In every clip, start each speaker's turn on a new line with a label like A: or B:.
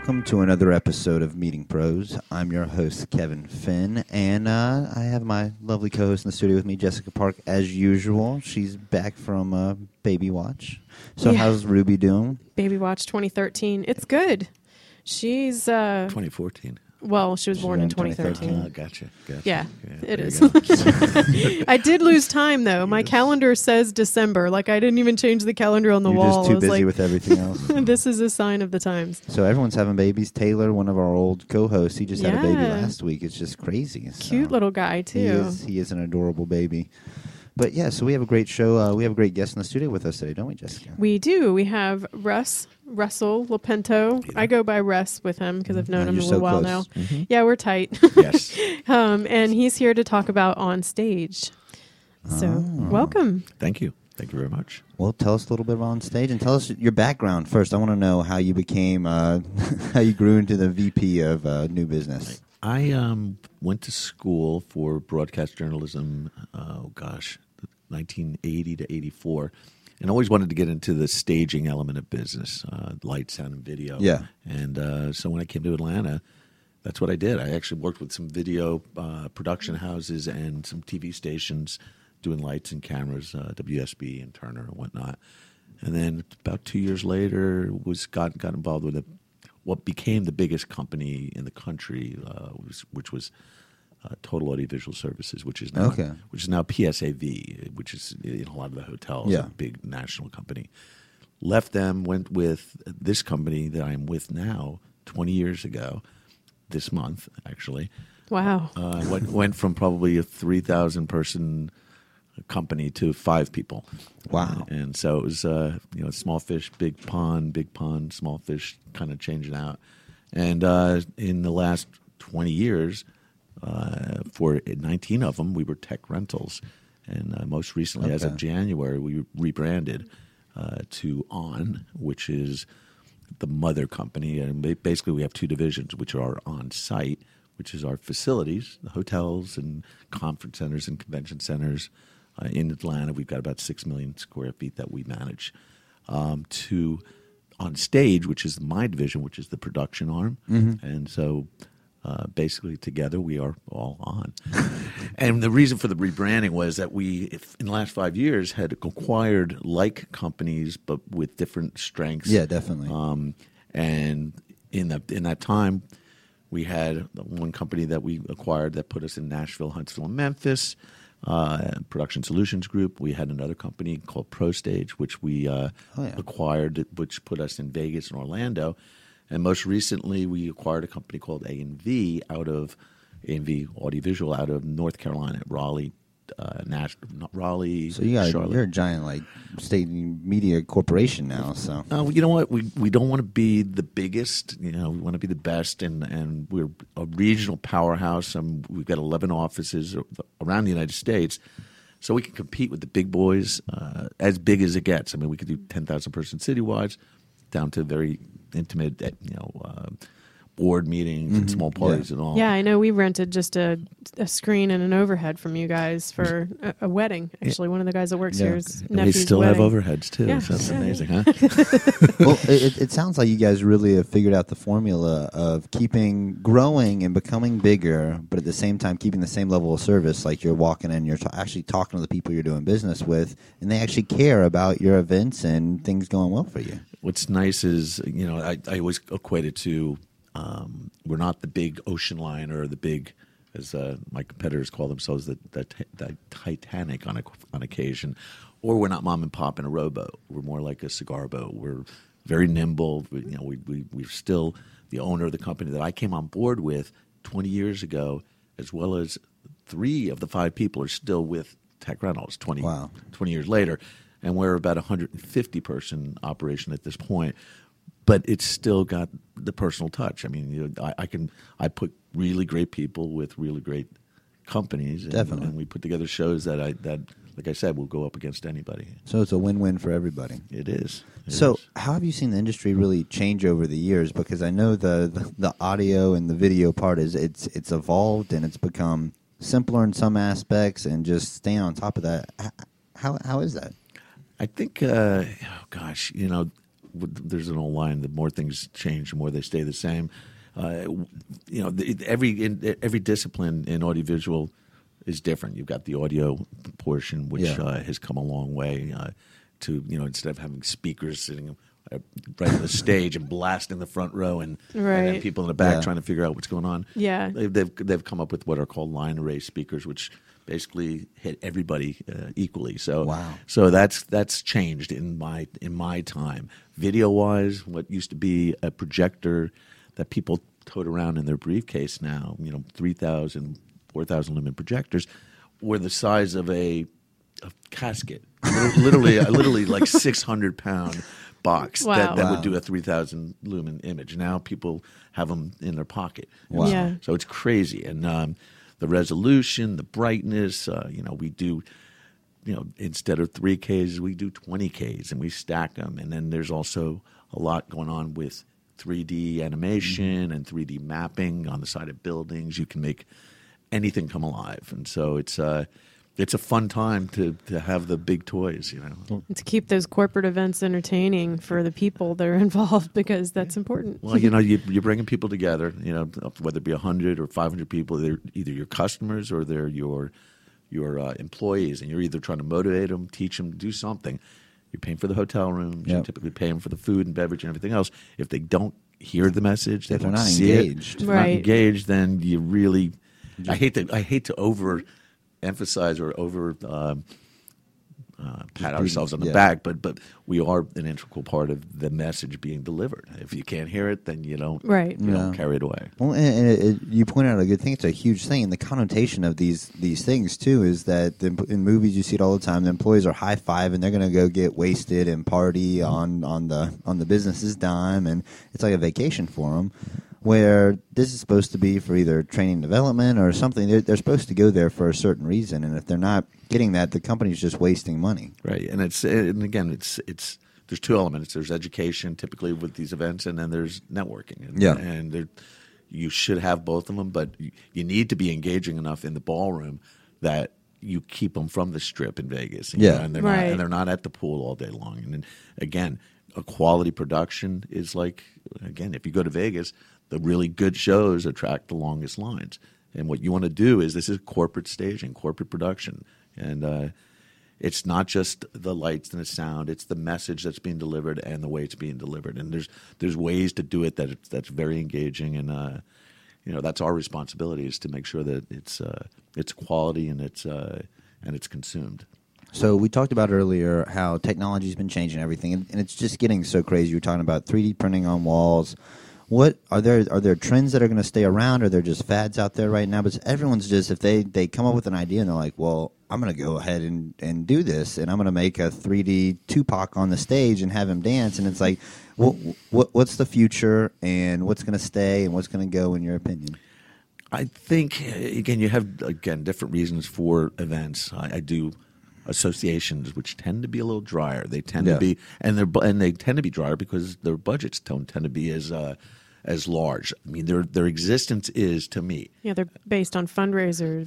A: welcome to another episode of Meeting Pros. I'm your host, Kevin Finn, and I have my lovely co-host in the studio with me, Jessica Park, as usual. She's back from Baby Watch. So how's Ruby doing?
B: Baby Watch 2013. It's good. She's...
C: 2014.
B: Well, she was born in 2013.
C: Gotcha.
B: Yeah, it is. I did lose time, though. My calendar says December. Like, I didn't even change the calendar on the wall.
A: You're just too busy with everything else.
B: This is a sign of the times.
A: So everyone's having babies. Taylor, one of our old co-hosts, he just had a baby last week. It's just crazy.
B: Cute little guy, too.
A: He is an adorable baby. But yeah, so we have a great show. We have a great guest in the studio with us today, don't we, Jessica?
B: We do. We have Russell Lopento. Yeah. I go by Russ with him because I've known him a little while now. Mm-hmm. Yeah, we're tight.
C: Yes.
B: And he's here to talk about On Stage. So welcome.
C: Thank you. Thank you very much.
A: Well, tell us a little bit about On Stage and tell us your background first. I want to know how you became, how you grew into the VP of new business.
C: I went to school for broadcast journalism, 1980 to 84, and always wanted to get into the staging element of business, light, sound, and video.
A: Yeah.
C: And so when I came to Atlanta, that's what I did. I actually worked with some video production houses and some TV stations doing lights and cameras, WSB and Turner and whatnot. And then about 2 years later, got involved with what became the biggest company in the country, which was Total Audiovisual Services, which is now PSAV, which is in a lot of the hotels, a big national company. Left them, went with this company that I'm with now 20 years ago, this month actually.
B: Wow.
C: Went from probably a 3,000 person company to 5 people.
A: Wow.
C: And so it was small fish, big pond, small fish, kind of changing out. And in the last 20 years, for 19 of them, we were Tech Rentals. And most recently, as of January, we rebranded to On, which is the mother company. And basically we have 2 divisions, which are On Site, which is our facilities, the hotels and conference centers and convention centers. In Atlanta, we've got about 6 million square feet that we manage. To On Stage, which is my division, which is the production arm. Mm-hmm. And so basically together we are all On. And the reason for the rebranding was that we, in the last 5 years, had acquired like companies but with different strengths.
A: Yeah, definitely.
C: And in that time, we had one company that we acquired that put us in Nashville, Huntsville, and Memphis. Production Solutions Group. We had another company called ProStage, which we acquired, which put us in Vegas and Orlando. And most recently, we acquired a company called A&V Audiovisual out of North Carolina, Raleigh, Raleigh.
A: So you're a giant state media corporation now. So
C: you know what? We don't want to be the biggest. We want to be the best, and we're a regional powerhouse. We've got 11 offices around the United States, so we can compete with the big boys as big as it gets. I mean, we could do 10,000 person citywides down to very intimate, board meetings and small parties and all.
B: Yeah, I know we rented just a screen and an overhead from you guys for a wedding. Actually, one of the guys that works here is nephew's
C: We still
B: wedding.
C: have overheads, too. Yeah. So that's amazing, huh?
A: Well, it sounds like you guys really have figured out the formula of growing and becoming bigger, but at the same time keeping the same level of service. Like you're walking in, you're actually talking to the people you're doing business with, and they actually care about your events and things going well for you.
C: What's nice is, I always equate it to we're not the big ocean liner or the big, as my competitors call themselves, the Titanic on occasion, or we're not mom and pop in a rowboat. We're more like a cigar boat. We're very nimble. We're still the owner of the company that I came on board with 20 years ago, as well as 3 of the 5 people are still with Tech Rentals 20 years later. And we're about 150 person operation at this point. But it's still got the personal touch. I mean, I put really great people with really great companies, and we put together shows that, like I said, will go up against anybody.
A: So it's a win-win for everybody.
C: It is.
A: How have you seen the industry really change over the years? Because I know the audio and the video part it's evolved and it's become simpler in some aspects, and just staying on top of that. How is that?
C: I think, there's an old line: the more things change, the more they stay the same. Every discipline in audiovisual is different. You've got the audio portion, which has come a long way. To instead of having speakers sitting right on the stage and blasting the front row, and then people in the back trying to figure out what's going on.
B: Yeah,
C: they've come up with what are called line array speakers, which basically hit everybody equally. So so that's changed in my time. Video wise, what used to be a projector that people tote around in their briefcase now, 3,000, 4,000 lumen projectors, were the size of a casket, literally like 600-pound box that would do a 3,000 lumen image. Now people have them in their pocket.
A: Wow.
B: Yeah.
C: So it's crazy. And the resolution, the brightness, we do, instead of 3Ks, we do 20Ks and we stack them. And then there's also a lot going on with 3D animation and 3D mapping on the side of buildings. You can make anything come alive. And so it's a fun time to have the big toys,
B: And to keep those corporate events entertaining for the people that are involved, because that's important.
C: Well, you're bringing people together, whether it be 100 or 500 people. They're either your customers or they're your employees, and you're either trying to motivate them, teach them, do something. You're paying for the hotel rooms. You typically pay them for the food and beverage and everything else. If they don't hear the message,
A: they're
C: don't
A: not
C: see
A: engaged.
C: it, not engaged, then you really. I hate to overemphasize or over pat ourselves on the back, but we are an integral part of the message being delivered. If you can't hear it, then you don't carry it away.
A: Well, and you point out a good thing. It's a huge thing, and the connotation of these things too is that in movies you see it all the time. The employees are high five and they're going to go get wasted and party on the business's dime, and it's like a vacation for them. Where this is supposed to be for either training development or something. They're supposed to go there for a certain reason, and if they're not getting that, the company's just wasting money.
C: Right, and again, there's two elements. There's education, typically with these events, and then there's networking. And you should have both of them, but you need to be engaging enough in the ballroom that you keep them from the strip in Vegas. And they're not at the pool all day long. And then, again, a quality production is like, again, if you go to Vegas, the really good shows attract the longest lines. And what you want to do is, this is corporate staging, corporate production. And it's not just the lights and the sound, it's the message that's being delivered and the way it's being delivered. And there's ways to do it that's very engaging. And, that's our responsibility, is to make sure that it's quality and it's consumed.
A: So we talked about earlier how technology's been changing everything, and it's just getting so crazy. You're talking about 3D printing on walls. What are there trends that are going to stay around, or are there just fads out there right now? But everyone's just, if they come up with an idea and they're like, well, I'm going to go ahead and do this, and I'm going to make a 3D Tupac on the stage and have him dance, and it's like, what's the future, and what's going to stay, and what's going to go, in your opinion?
C: I think, again, you have different reasons for events. I do associations, which tend to be a little drier. They tend to be, and they tend to be drier because their budgets don't tend to be as large. I mean, their existence is, to me,
B: they're based on fundraisers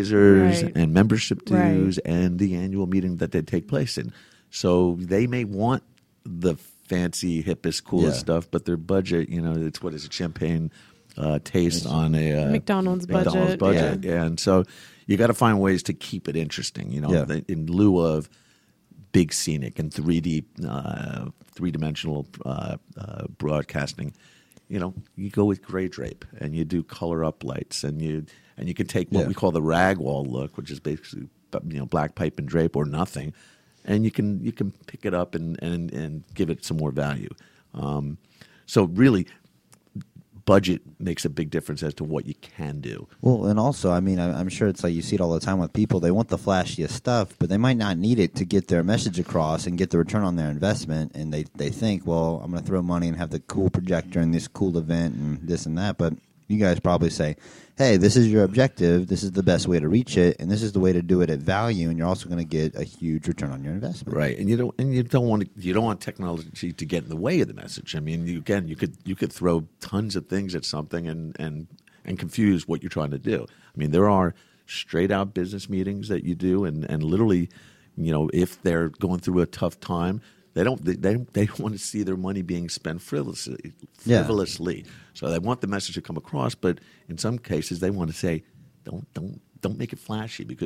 C: and membership dues and the annual meeting that they take place in. So they may want the fancy, hippest, coolest stuff, but their budget, it's what is it, champagne taste on a
B: McDonald's budget.
C: Yeah. And so you got to find ways to keep it interesting, in lieu of big scenic and 3D, three-dimensional broadcasting. You go with gray drape and you do color up lights, and you can take what we call the rag wall look, which is basically black pipe and drape or nothing, and you can pick it up and give it some more value. So really, budget makes a big difference as to what you can do.
A: Well, and also, I mean, I'm sure it's like you see it all the time with people. They want the flashiest stuff, but they might not need it to get their message across and get the return on their investment. And they think, well, I'm going to throw money and have the cool projector and this cool event and this and that. But you guys probably say, hey, this is your objective, this is the best way to reach it, and this is the way to do it at value, and you're also going to get a huge return on your investment.
C: Right, and you don't want technology to get in the way of the message. I mean, you could throw tons of things at something and confuse what you're trying to do. I mean, there are straight out business meetings that you do, and literally, if they're going through a tough time, They don't want to see their money being spent frivolously.
A: Yeah.
C: So they want the message to come across, but in some cases they want to say, don't make it flashy, because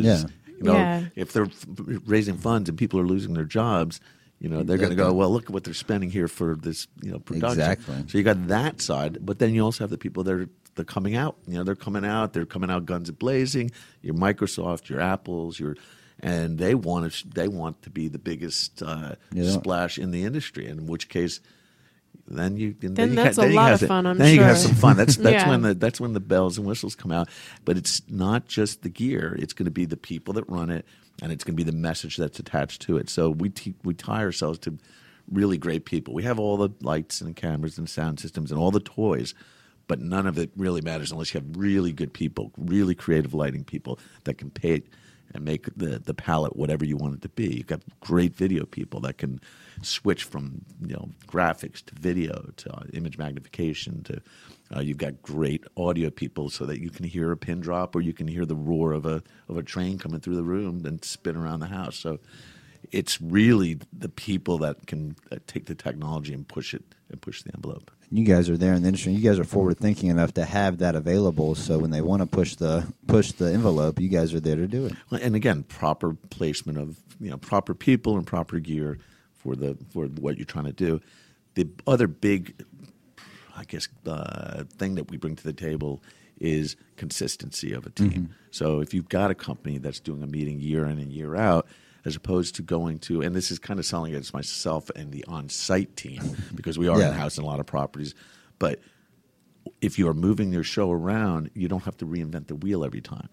C: if they're raising funds and people are losing their jobs, they're going to go, well, look at what they're spending here for this production.
A: Exactly.
C: So you got that side, but then you also have the people that they're coming out. They're coming out guns blazing. Your Microsoft, your Apples, and they want to be the biggest splash in the industry. In which case, then
B: that's a lot of fun. I'm sure.
C: Then you can have some fun. That's when the bells and whistles come out. But it's not just the gear. It's going to be the people that run it, and it's going to be the message that's attached to it. So we tie ourselves to really great people. We have all the lights and cameras and sound systems and all the toys, but none of it really matters unless you have really good people, really creative lighting people that can pay it and make the palette whatever you want it to be. You've got great video people that can switch from graphics to video to image magnification to you've got great audio people so that you can hear a pin drop or you can hear the roar of a train coming through the room and spin around the house. So it's really the people that can take the technology and push the envelope.
A: You guys are there in the industry. You guys are forward thinking enough to have that available. So when they want to push the envelope, you guys are there to do it.
C: And again, proper placement of proper people and proper gear for what you're trying to do. The other big, I guess, thing that we bring to the table is consistency of a team.
A: Mm-hmm.
C: So if you've got a company that's doing a meeting year in and year out, as opposed to going to, and this is kind of selling against myself and the on-site team, because we are in-house in a lot of properties, but if you are moving your show around, you don't have to reinvent the wheel every time.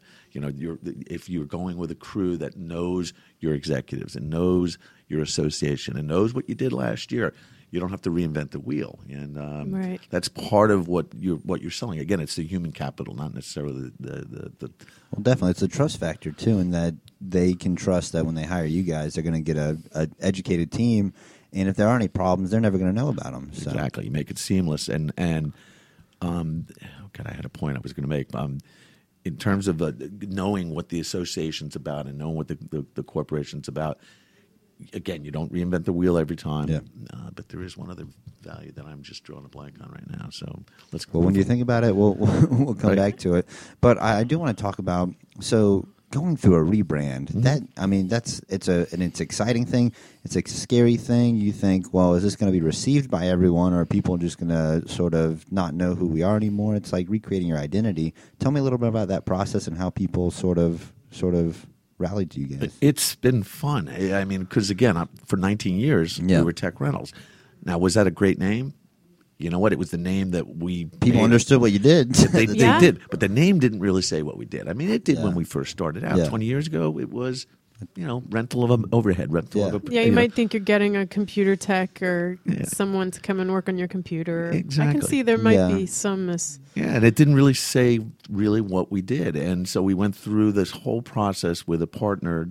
C: If you're going with a crew that knows your executives and knows your association and knows what you did last year, you don't have to reinvent the wheel, and that's part of what you're selling. Again, it's the human capital, not necessarily the.
A: Well, definitely, it's a trust factor too, in that they can trust that when they hire you guys, they're going to get a educated team, and if there are any problems, they're never going to know about them. So.
C: Exactly, you make it seamless, and I had a point I was going to make. In terms of knowing what the association's about and knowing what the corporation's about. Again, you don't reinvent the wheel every time, but there is one other value that I'm just drawing a blank on right now. So let's.
A: Well, when you think about it, we'll come back to it. But I do want to talk about going through a rebrand. Mm-hmm. It's an exciting thing. It's a scary thing. You think, well, is this going to be received by everyone, or are people just going to sort of not know who we are anymore? It's like recreating your identity. Tell me a little bit about that process and how people sort of rallied to you guys.
C: It's been fun. I mean, because again, for 19 years, we were Tech Rentals. Now, was that a great name? You know what? It was the name that people
A: understood what you did.
C: They did, but the name didn't really say what we did. I mean, it did when we first started out. 20 years ago, it was rental of an overhead,
B: you might think you're getting a computer tech or someone to come and work on your computer.
C: Exactly.
B: I can see there might be some
C: and it didn't really say really what we did. And so we went through this whole process with a partner,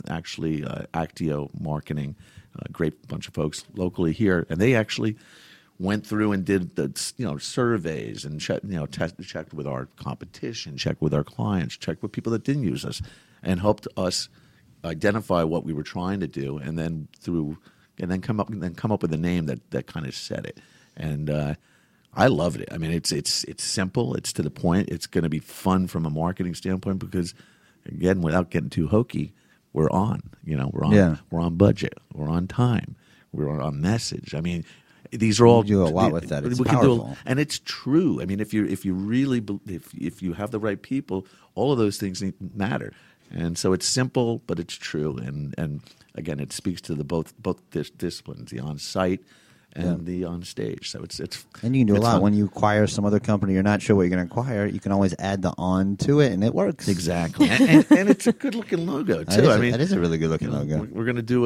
C: Actio Marketing, a great bunch of folks locally here, and they actually went through and did the surveys and checked with our competition, checked with our clients, checked with people that didn't use us, and helped us identify what we were trying to do, and then come up with a name that kind of said it. And I loved it. I mean, it's simple, it's to the point. It's going to be fun from a marketing standpoint because, again, without getting too hokey, we're on. We're on budget. We're on time. We're on message. I mean, these are all
A: we do a lot with that. It's powerful,
C: and it's true. I mean, if you have the right people, all of those things matter. And so it's simple, but it's true. And again, it speaks to the both disciplines, the on-site and the on-stage. So it's
A: and you can do a lot.
C: Fun.
A: When you acquire some other company, you're not sure what you're going to acquire, you can always add the on to it, and it works.
C: Exactly. and it's a good-looking logo, too.
A: That is a really good-looking logo.
C: We're going to do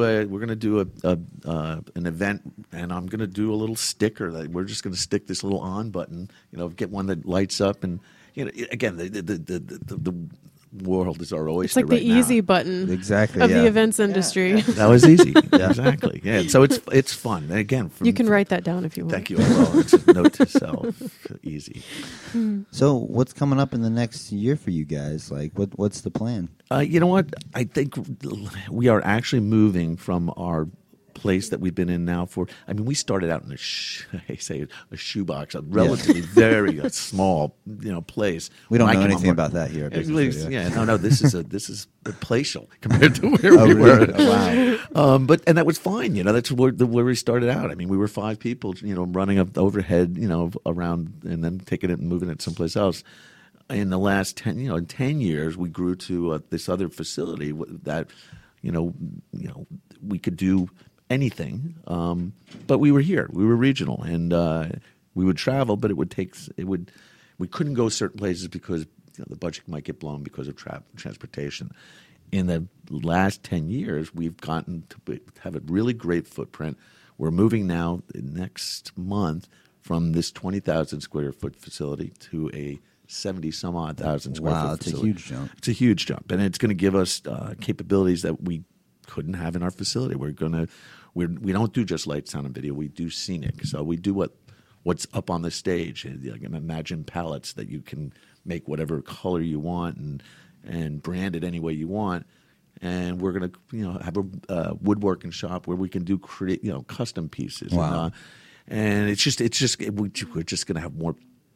C: an event, and I'm going to do a little sticker that we're just going to stick this little on button, get one that lights up. And, again, the world is our oyster.
B: It's like
C: right
B: the
C: now.
B: easy button
A: of
B: the events industry.
C: That was easy. Exactly. Yeah. So it's fun. And again,
B: you can write that down if you want.
C: Thank you. Well, it's a note to self. Easy.
A: So what's coming up in the next year for you guys? Like, what's the plan?
C: You know what? I think we are actually moving from our place that we've been in now for. I mean, we started out in I say a shoebox, a relatively very small, place.
A: We don't
C: When I
A: know
C: came on
A: anything
C: board-
A: about that here at Business Radio.
C: no. This is palatial compared to where we were.
A: Really? Oh, wow.
C: And that was fine. That's where we started out. I mean, we were 5 people, running up overhead, around and then taking it and moving it someplace else. In the last 10, in 10 years, we grew to this other facility that, we could do anything. But we were here. We were regional, and we would travel, but we couldn't go certain places because the budget might get blown because of transportation. In the last 10 years, we've gotten to have a really great footprint. We're moving now next month from this 20,000 square foot facility to a 70-some-odd thousand square foot
A: Wow, it's a
C: facility.
A: huge jump.
C: It's a huge jump, and it's going to give us capabilities that we couldn't have in our facility. We don't do just light, sound, and video. We do scenic. So we do what's up on the stage. I can imagine palettes that you can make whatever color you want and brand it any way you want. And we're going to have a woodworking shop where we can do custom pieces.
A: Wow.
C: And we're just going to have more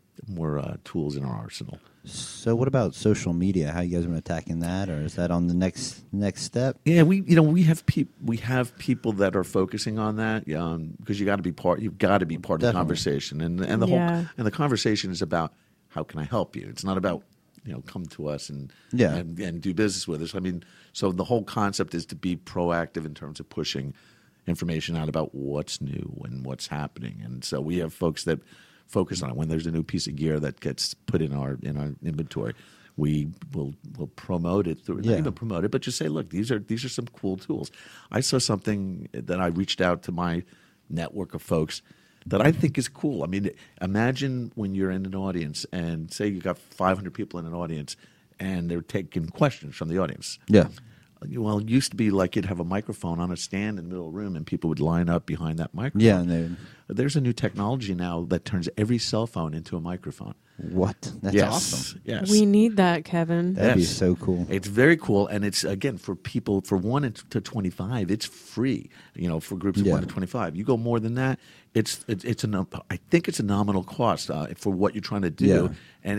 C: tools in our arsenal.
A: So what about social media? How you guys been attacking that, or is that on the next step?
C: Yeah, we have people that are focusing on that because you got to be part. You've got to be part of the
A: Definitely.
C: conversation, and the whole the conversation is about how can I help you. It's not about come to us and do business with us. I mean, so the whole concept is to be proactive in terms of pushing information out about what's new and what's happening, and so we have folks that focus on it. When there's a new piece of gear that gets put in our inventory, we will promote it through. Not even promote it, but just say, look, these are some cool tools. I saw something that I reached out to my network of folks that I think is cool. I mean, imagine when you're in an audience and say you got 500 people in an audience and they're taking questions from the audience.
A: Yeah.
C: Well, it used to be like you'd have a microphone on a stand in the middle of the room and people would line up behind that microphone.
A: Yeah, and
C: There's a new technology now that turns every cell phone into a microphone.
A: what? That's awesome.
C: Yes.
B: We need that, Kevin.
A: That'd be
C: Yes.
A: so cool.
C: It's very cool, and it's again for people for 1 to 25. It's free, for groups of 1 to 25. You go more than that, I think it's a nominal cost for what you're trying to do,
A: Yeah.
C: and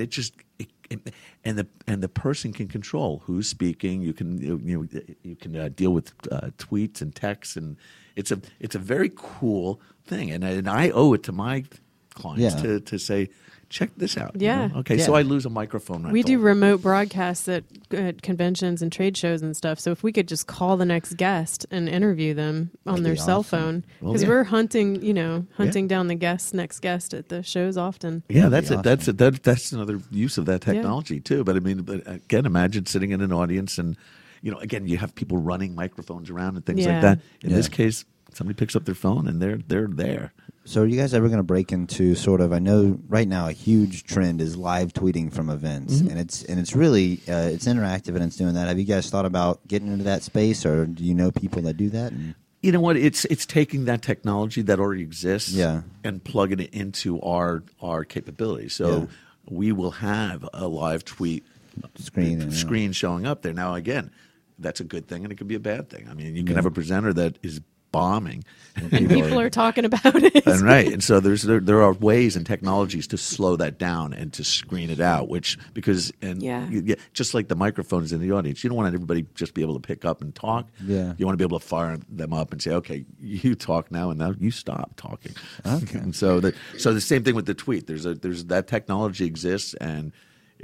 C: and the person can control who's speaking. You can deal with tweets and texts, and it's a very cool thing, and I owe it to my clients to say, check this out.
B: Yeah.
C: Okay, so I lose a microphone rental.
B: We do remote broadcasts at conventions and trade shows and stuff. So if we could just call the next guest and interview them on
A: That'd
B: their
A: be
B: cell
A: awesome.
B: phone,
C: Well,
B: because
C: yeah.
B: we're hunting down the next guest at the shows often.
C: Yeah,
A: That'd
C: that's
A: be
C: that's another use of that technology too. But I mean, again, imagine sitting in an audience and again, you have people running microphones around and things like
B: Yeah.
C: that. In
A: Yeah.
C: this case, somebody picks up their phone and they're there.
A: So are you guys ever going to break into sort of? I know right now a huge trend is live tweeting from events,
C: Mm-hmm.
A: and it's really it's interactive and it's doing that. Have you guys thought about getting into that space, or do you know people that do that? And
C: You know what? It's taking that technology that already exists and plugging it into our capabilities. So we will have a live tweet screen showing up there. Now, again, that's a good thing and it could be a bad thing. I mean, you can have a presenter that is bombing,
B: And people are talking about it.
C: and right. And so there are ways and technologies to slow that down and to screen it out. Just like the microphones in the audience, you don't want everybody just be able to pick up and talk.
A: Yeah.
C: You want to be able to fire them up and say, okay, you talk now, and now you stop talking.
A: Okay.
C: And so the same thing with the tweet. There's that technology exists, and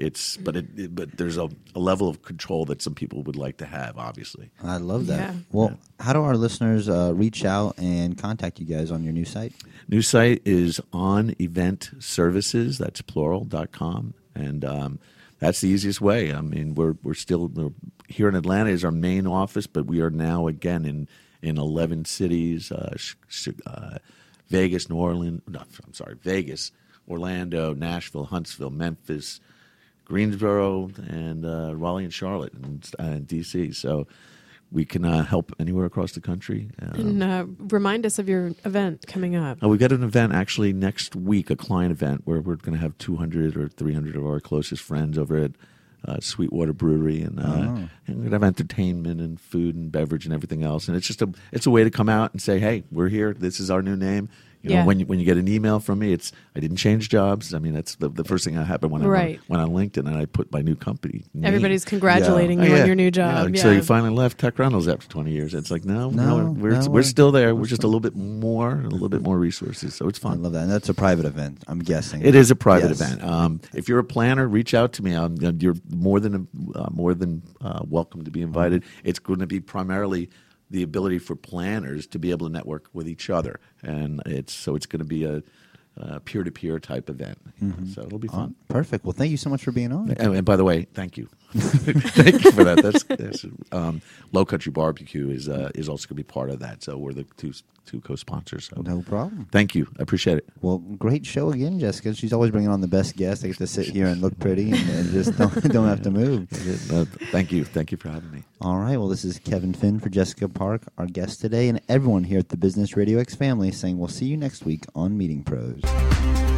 C: but there's a level of control that some people would like to have, obviously.
A: I love that.
B: Yeah.
A: Well, how do our listeners reach out and contact you guys on your new site?
C: New site is on event services, that's plural.com. And that's the easiest way. I mean, we're here in Atlanta is our main office, but we are now again in 11 cities, Vegas, Vegas, Orlando, Nashville, Huntsville, Memphis, Greensboro, and Raleigh and Charlotte and D.C. So we can help anywhere across the country.
B: And remind us of your event coming up.
C: We've got an event actually next week, a client event, where we're going to have 200 or 300 of our closest friends over at Sweetwater Brewery, and we're gonna have entertainment and food and beverage and everything else. And it's just a way to come out and say, hey, we're here. This is our new name. You know, when you get an email from me, it's I didn't change jobs. I mean, that's the first thing that happened when I went on LinkedIn and I put my new company name.
B: Everybody's congratulating you on your new job.
C: So you finally left Tech Rentals after 20 years. It's like no, we're still there. We're just a little bit more resources. So it's
A: I
C: fun.
A: love that. And that's a private event, I'm guessing.
C: It is a private event. If you're a planner, reach out to me. You're more than welcome to be invited. It's going to be primarily the ability for planners to be able to network with each other, and it's going to be a peer-to-peer type event. So it'll be fun.
A: Perfect. Well, thank you so much for being on.
C: And by the way, thank you. Thank you for that. That's Low Country Barbecue is also going to be part of that. So we're the two co-sponsors. So.
A: No problem.
C: Thank you. I appreciate it.
A: Well, great show again, Jessica. She's always bringing on the best guests. I get to sit here and look pretty and just don't have to move.
C: Thank you. Thank you for having me.
A: All right. Well, this is Kevin Finn for Jessica Park, our guest today, and everyone here at the Business Radio X family saying we'll see you next week on Meeting Pros.